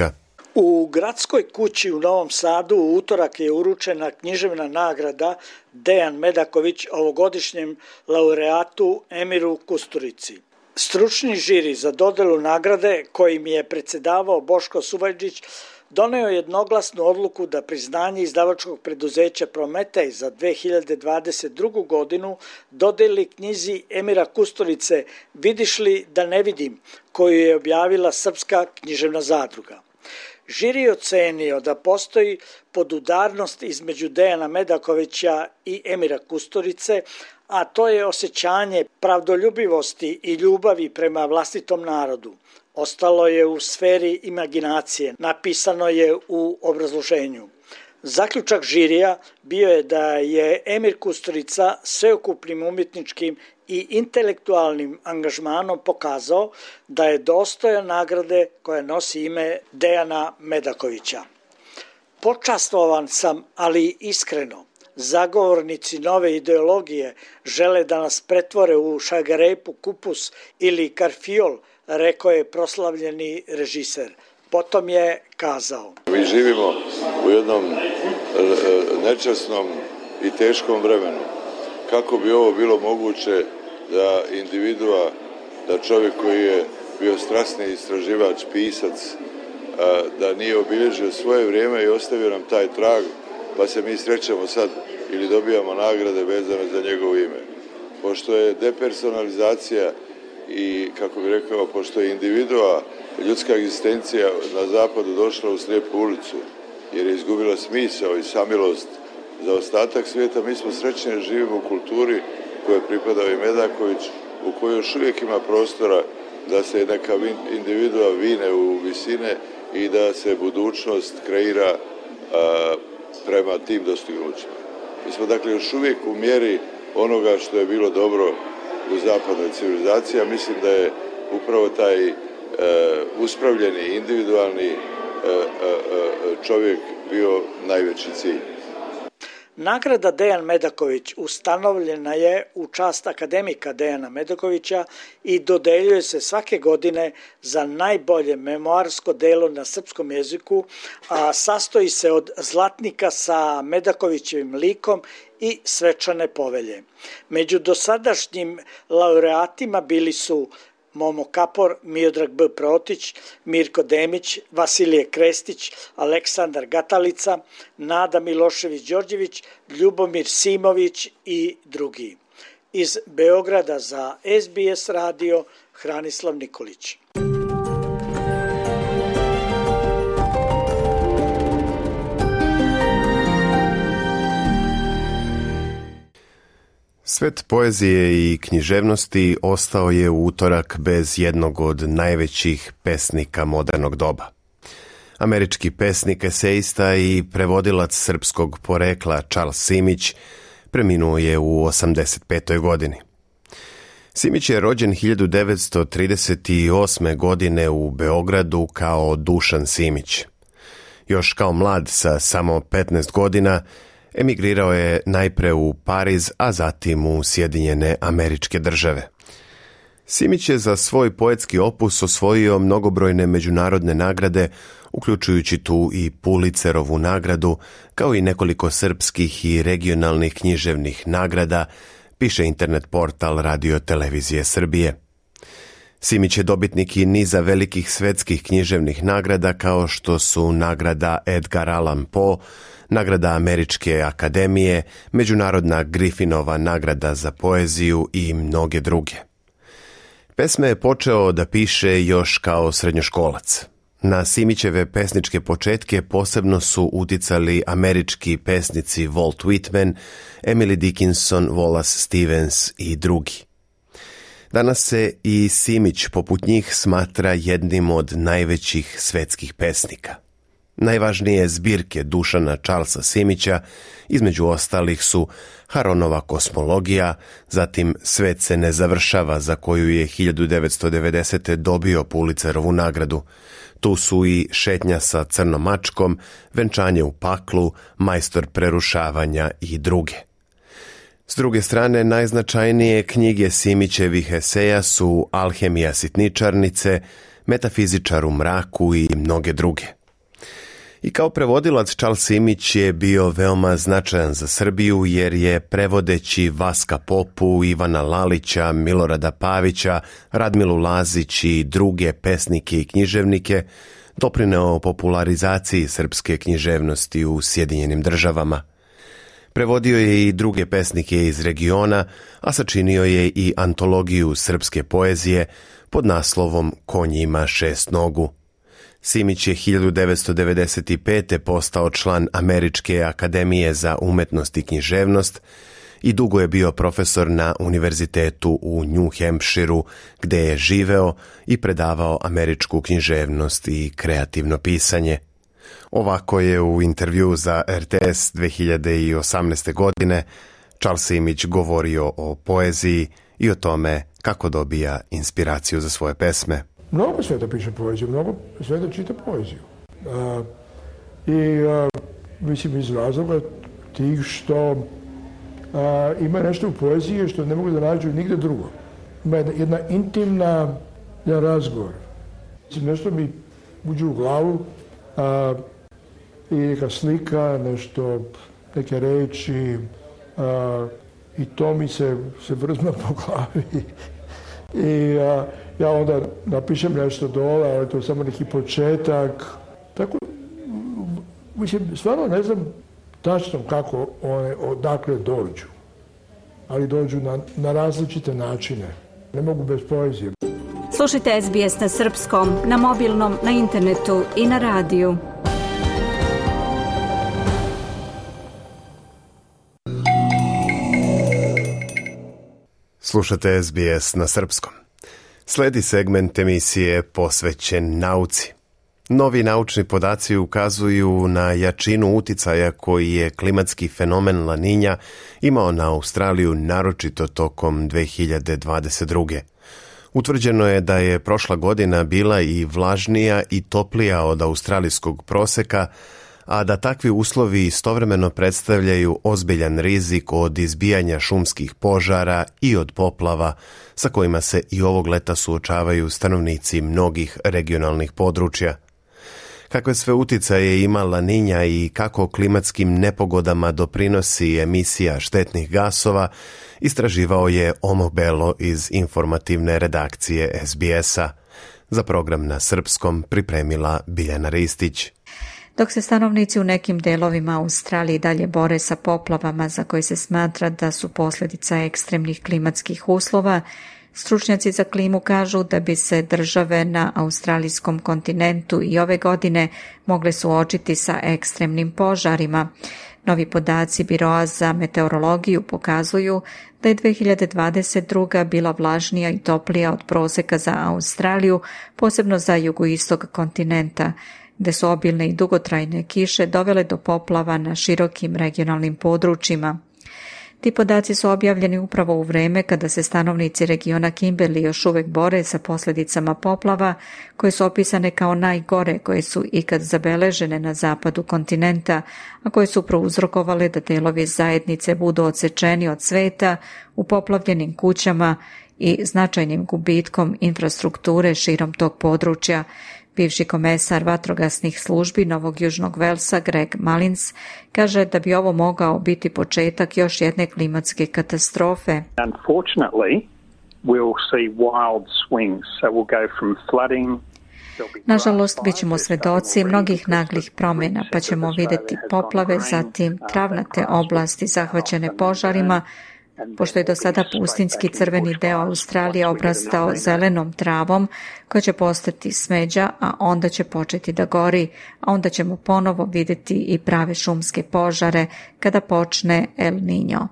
U gradskoj kući u Novom Sadu u utorak je uručena književna nagrada Dejan Medaković ovogodišnjem laureatu Emiru Kusturici. Stručni žiri za dodelu nagrade, kojim je predsedavao Boško Subajđić, doneo jednoglasnu odluku da priznanje izdavačkog preduzeća Prometej za dve hiljade dvadeset drugu godinu dodeli knjizi Emira Kusturice Vidiš li da ne vidim, koju je objavila Srpska književna zadruga. Žiri je ocenio da postoji podudarnost između Dejana Medakovića i Emira Kusturice, a to je osjećanje pravdoljubivosti i ljubavi prema vlastitom narodu. Ostalo je u sferi imaginacije, napisano je u obrazloženju. Zaključak žirija bio je da je Emir Kusturica sveukupnim umjetničkim i intelektualnim angažmanom pokazao da je dostojan nagrade koja nosi ime Dejana Medakovića. Počastvovan sam, ali iskreno. Zagovornici nove ideologije žele da nas pretvore u šagarepu, kupus ili karfiol, rekao je proslavljeni režiser. Potom je kazao: Mi živimo u jednom nečasnom i teškom vremenu. Kako bi ovo bilo moguće da individua, da čovjek koji je bio strasni istraživač, pisac, da nije obilježio svoje vrijeme i ostavio nam taj trag, pa se mi srećemo sad ili dobijamo nagrade vezane za njegovo ime. Pošto je depersonalizacija i, kako bih rekao, pošto je individua, ljudska egzistencija na zapadu došla u slijepu ulicu, jer je izgubila smisao i samilost za ostatak svijeta, mi smo srećni da živimo u kulturi koje pripadao i Medaković, u kojoj još uvijek ima prostora da se neka individua vine u visine i da se budućnost kreira a, prema tim dostignućima. Mi smo dakle još uvijek u mjeri onoga što je bilo dobro u zapadnoj civilizaciji, a mislim da je upravo taj e, uspravljeni, individualni e, e, čovjek bio najveći cilj. Nagrada Dejan Medaković ustanovljena je u čast akademika Dejana Medakovića i dodeljuje se svake godine za najbolje memoarsko delo na srpskom jeziku, a sastoji se od zlatnika sa Medakovićevim likom i svečane povelje. Među dosadašnjim laureatima bili su Momo Kapor, Miodrag B. Protić, Mirko Demić, Vasilije Krestić, Aleksandar Gatalica, Nada Milošević-Đorđević, Ljubomir Simović i drugi. Iz Beograda za S B S radio, Hranislav Nikolić. Svet poezije i književnosti ostao je u utorak bez jednog od najvećih pesnika modernog doba. Američki pesnik, eseista i prevodilac srpskog porekla Charles Simić preminuo je u osamdeset petoj godini. Simić je rođen hiljadu devetsto trideset osme. godine u Beogradu kao Dušan Simić. Još kao mlad sa samo petnaest godina emigrirao je najpre u Pariz, a zatim u Sjedinjene Američke Države. Simić je za svoj poetski opus osvojio mnogobrojne međunarodne nagrade, uključujući tu i Pulitzerovu nagradu, kao i nekoliko srpskih i regionalnih književnih nagrada, piše internet portal Radio Televizije Srbije. Simić je dobitnik i niza velikih svetskih književnih nagrada kao što su nagrada Edgar Allan Poe, nagrada Američke akademije, Međunarodna Griffinova nagrada za poeziju i mnoge druge. Pesme je počeo da piše još kao srednjoškolac. Na Simićeve pesničke početke posebno su uticali američki pesnici Walt Whitman, Emily Dickinson, Wallace Stevens i drugi. Danas se i Simić poput njih smatra jednim od najvećih svetskih pesnika. Najvažnije zbirke Dušana Charlesa Simića, između ostalih su Haronova kosmologija, zatim Svet se ne završava, za koju je hiljadu devetsto devedesete. dobio Pulitzerovu nagradu. Tu su i Šetnja sa crnom mačkom, Venčanje u paklu, Majstor prerušavanja i druge. S druge strane, najznačajnije knjige Simićevih eseja su Alhemija sitničarnice, Metafizičar u mraku i mnoge druge. I kao prevodilac Charles Simić je bio veoma značajan za Srbiju jer je prevodeći Vaska Popu, Ivana Lalića, Milorada Pavića, Radmilu Lazić i druge pesnike i književnike doprineo popularizaciji srpske književnosti u Sjedinjenim Državama. Prevodio je i druge pesnike iz regiona, a sačinio je i antologiju srpske poezije pod naslovom Konj ima šest nogu. Simić je hiljadu devetsto devedeset pete. postao član Američke akademije za umetnost i književnost i dugo je bio profesor na univerzitetu u New Hampshireu, gde je živeo i predavao američku književnost i kreativno pisanje. Ovako je u intervju za R T S dve hiljade osamnaeste. godine Charles Simić govorio o poeziji i o tome kako dobija inspiraciju za svoje pesme. Mnogo sveta piše poeziju, mnogo sveta čita poeziju. A, I a, mislim iz razloga tih što a, ima nešto u poeziji što ne mogu da nađu nigde drugo. Ima jedna, jedna intimna jedan razgovor. Mislim, nešto mi uđe u glavu a, i neka slika, nešto, neke reči a, i to mi se, se vrzma po glavi. I a, ja onda napišem nešto dole, ali to je samo neki početak. Tako, mislim, stvarno ne znam tačno kako one odakle dođu, ali dođu na, na različite načine. Ne mogu bez poezije. Slušajte S B S na srpskom, na mobilnom, na internetu i na radiju. Slušate S B S na srpskom. Sledi segment emisije posvećen nauci. Novi naučni podaci ukazuju na jačinu uticaja koji je klimatski fenomen La Niña imao na Australiju, naročito tokom dve hiljade dvadeset druge. Utvrđeno je da je prošla godina bila i vlažnija i toplija od australijskog proseka, a da takvi uslovi istovremeno predstavljaju ozbiljan rizik od izbijanja šumskih požara i od poplava sa kojima se i ovog leta suočavaju stanovnici mnogih regionalnih područja. Kakve sve uticaje ima La Niña i kako klimatskim nepogodama doprinosi emisija štetnih gasova, istraživao je Omo Belo iz informativne redakcije S B S-a. Za program na srpskom pripremila Biljana Ristić. Dok se stanovnici u nekim delovima Australije dalje bore sa poplavama za koje se smatra da su posljedica ekstremnih klimatskih uslova, stručnjaci za klimu kažu da bi se države na australijskom kontinentu i ove godine mogle suočiti sa ekstremnim požarima. Novi podaci Biroa za meteorologiju pokazuju da je dve hiljade dvadeset druga. bila vlažnija i toplija od proseka za Australiju, posebno za jugoistok kontinenta, gde su obilne i dugotrajne kiše dovele do poplava na širokim regionalnim područjima. Ti podaci su objavljeni upravo u vreme kada se stanovnici regiona Kimberley još uvek bore sa posljedicama poplava, koje su opisane kao najgore koje su ikad zabeležene na zapadu kontinenta, a koje su prouzrokovale da delovi zajednice budu odsečeni od sveta u poplavljenim kućama i značajnim gubitkom infrastrukture širom tog područja. Bivši komesar vatrogasnih službi Novog Južnog Velsa Greg Mullins kaže da bi ovo mogao biti početak još jedne klimatske katastrofe. Unfortunately, we'll see wild swings, so we'll go from flooding. Nažalost, bit ćemo svedoci mnogih naglih promjena, pa ćemo vidjeti poplave, zatim travnate oblasti zahvaćene požarima, pošto je do sada pustinjski crveni deo Australije obrastao zelenom travom koja će postati smeđa, a onda će početi da gori, a onda ćemo ponovo vidjeti i prave šumske požare kada počne El Niño.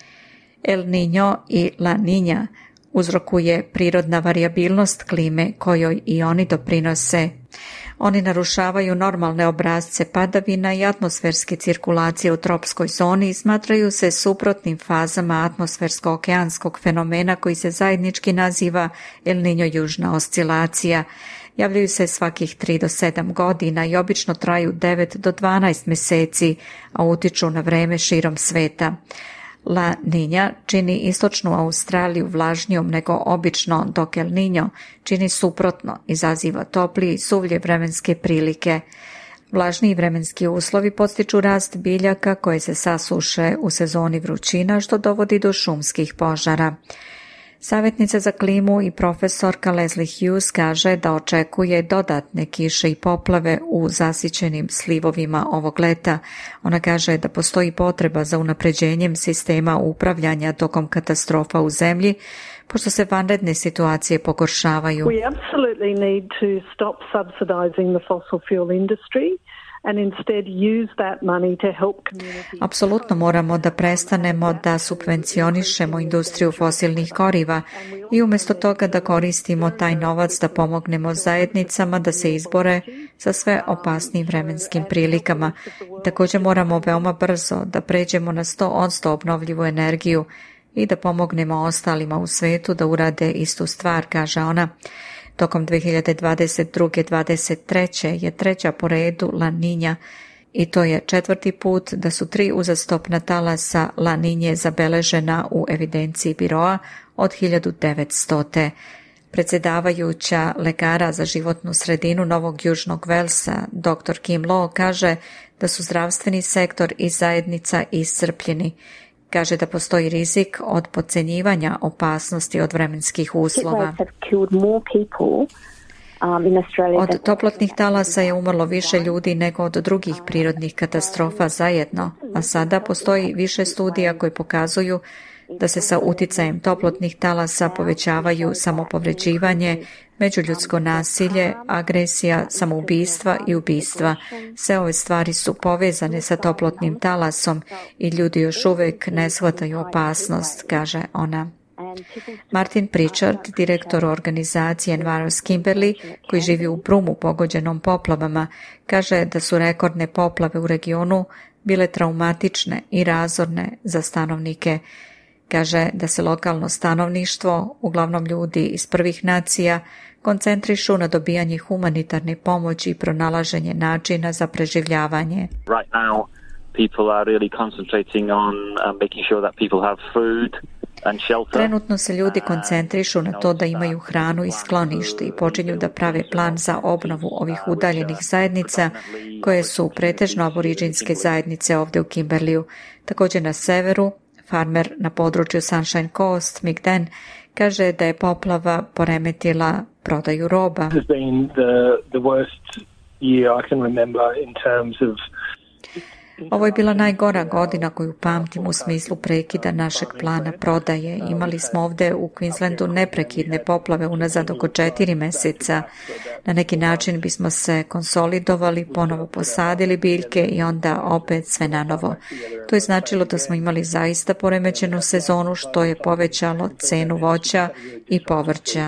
El Niño i La Niña uzrokuje prirodna varijabilnost klime kojoj i oni doprinose. Oni narušavaju normalne obrasce padavina i atmosferske cirkulacije u tropskoj zoni i smatraju se suprotnim fazama atmosfersko-okeanskog fenomena koji se zajednički naziva El Niño južna oscilacija. Javljaju se svakih tri do sedam godina i obično traju devet do dvanaest mjeseci, a utiču na vreme širom sveta. La Niña čini istočnu Australiju vlažnijom nego obično, dok El Niño čini suprotno, izaziva toplije i suvlje vremenske prilike. Vlažniji vremenski uslovi podstiču rast biljaka koje se sasuše u sezoni vrućina, što dovodi do šumskih požara. Savjetnica za klimu i profesorka Leslie Hughes kaže da očekuje dodatne kiše i poplave u zasićenim slivovima ovog leta. Ona kaže da postoji potreba za unapređenjem sistema upravljanja tokom katastrofa u zemlji, pošto se vanredne situacije pogoršavaju. We absolutely need to stop subsidizing the fossil fuel industry and instead use that money to help communities. Apsolutno moramo da prestanemo da subvencionišemo industriju fosilnih goriva i umjesto toga da koristimo taj novac da pomognemo zajednicama da se izbore sa sve opasnijim vremenskim prilikama. Također moramo veoma brzo da pređemo na sto posto obnovljivu energiju i da pomognemo ostalima u svetu da urade istu stvar, kaže ona. Tokom dve hiljade dvadeset druge dvadeset treće je treća po redu La Niña i to je četvrti put da su tri uzastopna talasa La Niñe zabeležena u evidenciji biroa od hiljadu devetstote. Predsjedavajuća lekara za životnu sredinu Novog Južnog Velsa, doktor Kim Law, kaže da su zdravstveni sektor i zajednica iscrpljeni. Kaže da postoji rizik od podcenjivanja opasnosti od vremenskih uslova. Od toplotnih talasa je umrlo više ljudi nego od drugih prirodnih katastrofa zajedno, a sada postoji više studija koje pokazuju da se sa uticajem toplotnih talasa povećavaju samopovređivanje, međuljudsko nasilje, agresija, samoubistva i ubistva. Sve ove stvari su povezane sa toplotnim talasom i ljudi još uvijek ne shvataju opasnost, kaže ona. Martin Pritchard, direktor organizacije Enviros Kimberley, koji živi u Brumu pogođenom poplavama, kaže da su rekordne poplave u regionu bile traumatične i razorne za stanovnike. Kaže da se lokalno stanovništvo, uglavnom ljudi iz prvih nacija, koncentrišu na dobijanje humanitarne pomoći i pronalaženje načina za preživljavanje. Right now, people are really concentrating on uh, making sure that people have food and shelter. Trenutno se ljudi koncentrišu na to da imaju hranu i sklonište i počinju da prave plan za obnovu ovih udaljenih zajednica koje su pretežno aboriđinske zajednice ovdje u Kimberleyu. Također na severu, farmer na području Sunshine Coast, Mick Den, kaže da je poplava poremetila prodaju roba. This has been the, the worst year I can remember in terms of Ovo je bila najgora godina koju pamtim u smislu prekida našeg plana prodaje. Imali smo ovdje u Queenslandu neprekidne poplave unazad oko četiri mjeseca. Na neki način bismo se konsolidovali, ponovo posadili biljke i onda opet sve nanovo. To je značilo da smo imali zaista poremećenu sezonu, što je povećalo cenu voća i povrća.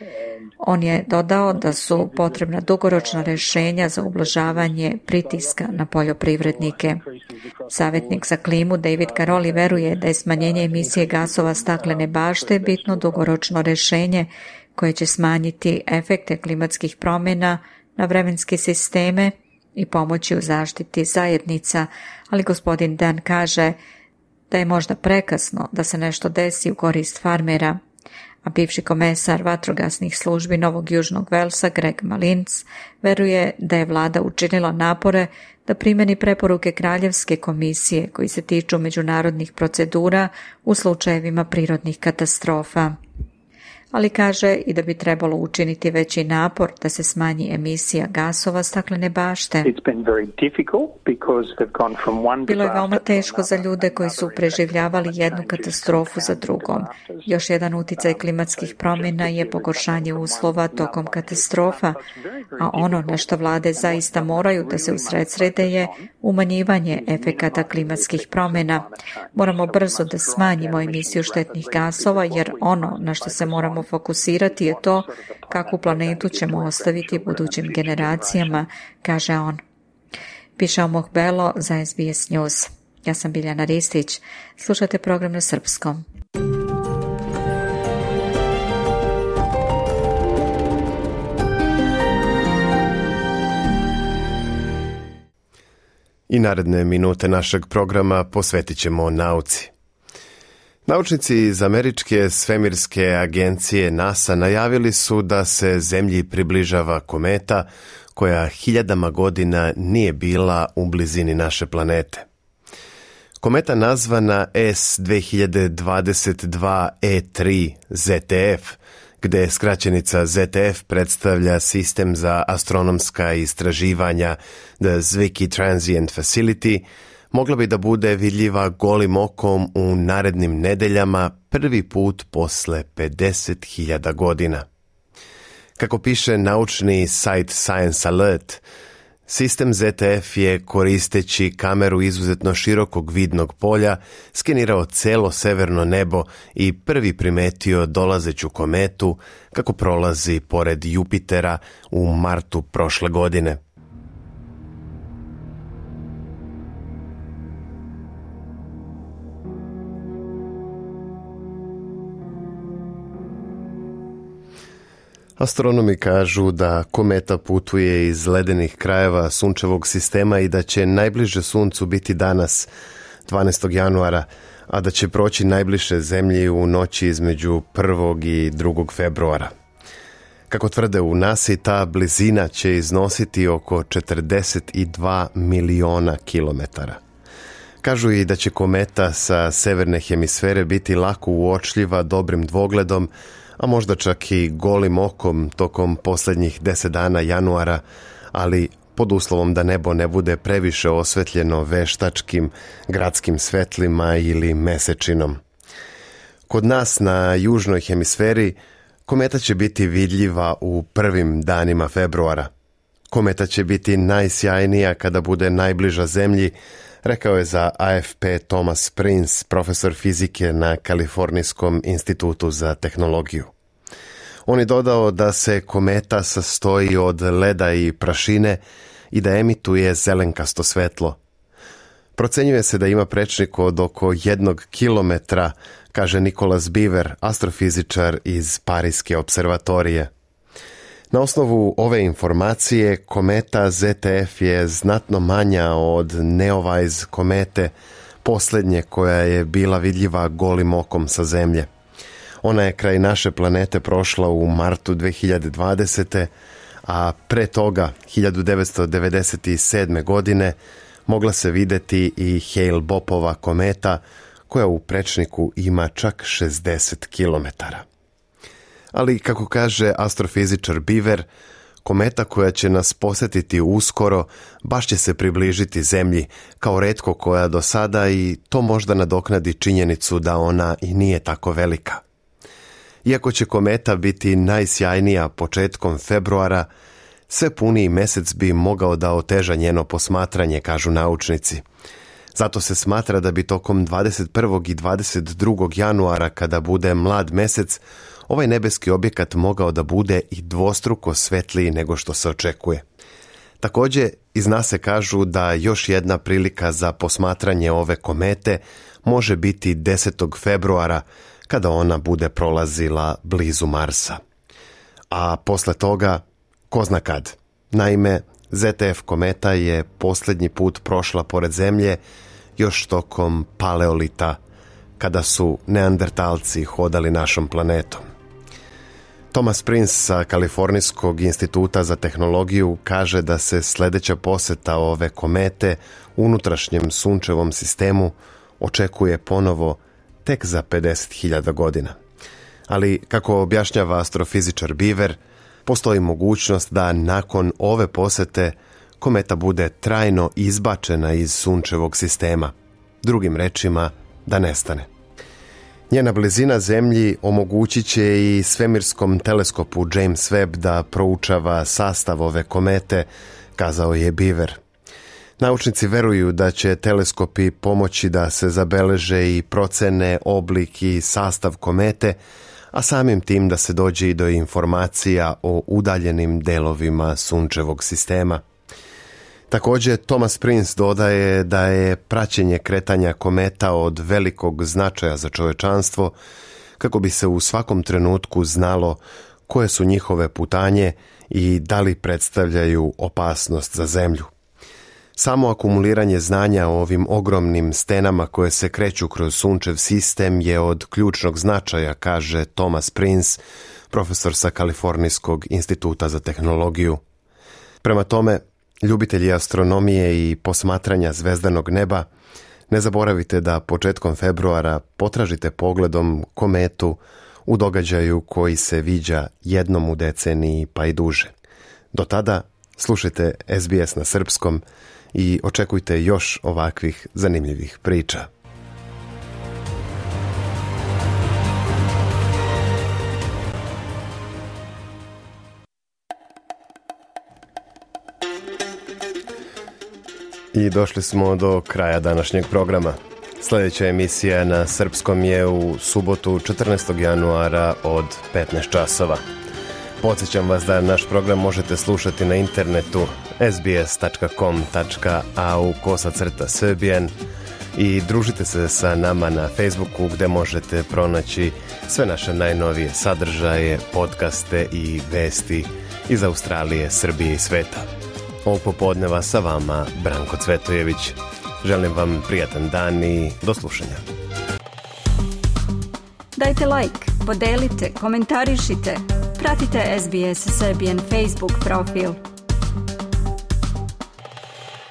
On je dodao da su potrebna dugoročna rješenja za ublažavanje pritiska na poljoprivrednike. Savjetnik za klimu David Caroli veruje da je smanjenje emisije gasova staklene bašte bitno dugoročno rješenje koje će smanjiti efekte klimatskih promjena na vremenske sisteme i pomoći u zaštiti zajednica, ali gospodin Dan kaže da je možda prekasno da se nešto desi u korist farmera. A bivši komesar vatrogasnih službi Novog Južnog Velsa Greg Malins veruje da je vlada učinila napore da primjeni preporuke Kraljevske komisije koji se tiču međunarodnih procedura u slučajevima prirodnih katastrofa. Ali kaže i da bi trebalo učiniti veći napor da se smanji emisija gasova staklene bašte. Bilo je veoma teško za ljude koji su preživljavali jednu katastrofu za drugom. Još jedan uticaj klimatskih promjena je pogoršanje uslova tokom katastrofa, a ono na što vlade zaista moraju da se usredsrede je umanjivanje efekata klimatskih promjena. Moramo brzo da smanjimo emisiju štetnih gasova, jer ono na što se moramo fokusirati je to kakvu planetu ćemo ostaviti budućim generacijama, kaže on. Pišao Mohbelo za S B S News. Ja sam Biljana Ristić. Slušate program na srpskom. I naredne minute našeg programa posvetit ćemo nauci. Naučnici iz američke svemirske agencije NASA najavili su da se Zemlji približava kometa koja hiljadama godina nije bila u blizini naše planete. Kometa nazvana S dve hiljade dvadeset dva E tri Z T F, gde skraćenica Z T F predstavlja sistem za astronomska istraživanja The Zwicky Transient Facility, mogla bi da bude vidljiva golim okom u narednim nedeljama prvi put posle pedeset hiljada godina. Kako piše naučni sajt Science Alert, sistem Z T F je, koristeći kameru izuzetno širokog vidnog polja, skenirao celo severno nebo i prvi primetio dolazeću kometu kako prolazi pored Jupitera u martu prošle godine. Astronomi kažu da kometa putuje iz ledenih krajeva sunčevog sistema i da će najbliže suncu biti danas, dvanaestog januara, a da će proći najbliže zemlji u noći između prvog i drugog februara. Kako tvrde u NASA, ta blizina će iznositi oko četrdeset dva miliona kilometara. Kažu i da će kometa sa severne hemisfere biti lako uočljiva dobrim dvogledom, a možda čak i golim okom tokom posljednjih deset dana januara, ali pod uslovom da nebo ne bude previše osvetljeno veštačkim gradskim svetlima ili mesečinom. Kod nas na južnoj hemisferi kometa će biti vidljiva u prvim danima februara. Kometa će biti najsjajnija kada bude najbliža zemlji, rekao je za A F P Thomas Prince, profesor fizike na Kalifornijskom institutu za tehnologiju. On je dodao da se kometa sastoji od leda i prašine i da emituje zelenkasto svetlo. Procenjuje se da ima prečnik od oko jednog kilometra, kaže Nicholas Beaver, astrofizičar iz Parijske observatorije. Na osnovu ove informacije, kometa Z T F je znatno manja od Neowise komete, posljednje koja je bila vidljiva golim okom sa Zemlje. Ona je kraj naše planete prošla u martu dve hiljade dvadesete. a pre toga, hiljadu devetsto devedeset sedme. godine, mogla se videti i Hale-Boppova kometa, koja u prečniku ima čak šezdeset kilometara. Ali, kako kaže astrofizičar Beaver, kometa koja će nas posjetiti uskoro baš će se približiti Zemlji, kao retko koja do sada, i to možda nadoknadi činjenicu da ona i nije tako velika. Iako će kometa biti najsjajnija početkom februara, sve puniji mesec bi mogao da oteža njeno posmatranje, kažu naučnici. Zato se smatra da bi tokom dvadeset prvog i dvadeset drugog januara, kada bude mlad mesec, ovaj nebeski objekat mogao da bude i dvostruko svetliji nego što se očekuje. Također, iz NASA kažu da još jedna prilika za posmatranje ove komete može biti desetog februara, kada ona bude prolazila blizu Marsa. A posle toga, ko zna kad. Naime, Z T F kometa je posljednji put prošla pored Zemlje još tokom paleolita, kada su neandertalci hodali našom planetom. Thomas Prince sa Kalifornijskog instituta za tehnologiju kaže da se sljedeća poseta ove komete unutrašnjem sunčevom sistemu očekuje ponovo tek za pedeset hiljada godina. Ali, kako objašnjava astrofizičar Beaver, postoji mogućnost da nakon ove posete kometa bude trajno izbačena iz sunčevog sistema. Drugim rečima, da nestane. Njena blizina Zemlji omogućit će i svemirskom teleskopu James Webb da proučava sastav ove komete, kazao je Beaver. Naučnici veruju da će teleskopi pomoći da se zabeleže i procene oblik i sastav komete, a samim tim da se dođe i do informacija o udaljenim delovima sunčevog sistema. Također, Thomas Prince dodaje da je praćenje kretanja kometa od velikog značaja za čovečanstvo, kako bi se u svakom trenutku znalo koje su njihove putanje i da li predstavljaju opasnost za Zemlju. Samo akumuliranje znanja o ovim ogromnim stenama koje se kreću kroz sunčev sistem je od ključnog značaja, kaže Thomas Prince, profesor sa Kalifornijskog instituta za tehnologiju. Prema tome, ljubitelji astronomije i posmatranja zvezdanog neba, ne zaboravite da početkom februara potražite pogledom kometu u događaju koji se viđa jednom u deceniji pa i duže. Do tada slušajte S B S na srpskom i očekujte još ovakvih zanimljivih priča. I došli smo do kraja današnjeg programa. Sljedeća emisija na srpskom je u subotu četrnaestog januara od petnaest časova. Podsjećam vas da naš program možete slušati na internetu s b s tačka com tačka a u kosacrta srbijan i družite se sa nama na Facebooku gdje možete pronaći sve naše najnovije sadržaje, podcaste i vesti iz Australije, Srbije i sveta. Ovog popodneva sa vama Branko Cvetojević. Želim vam prijatan dan i do slušanja. Dajte like, podelite, komentarišite, pratite S B S Serbian Facebook profil.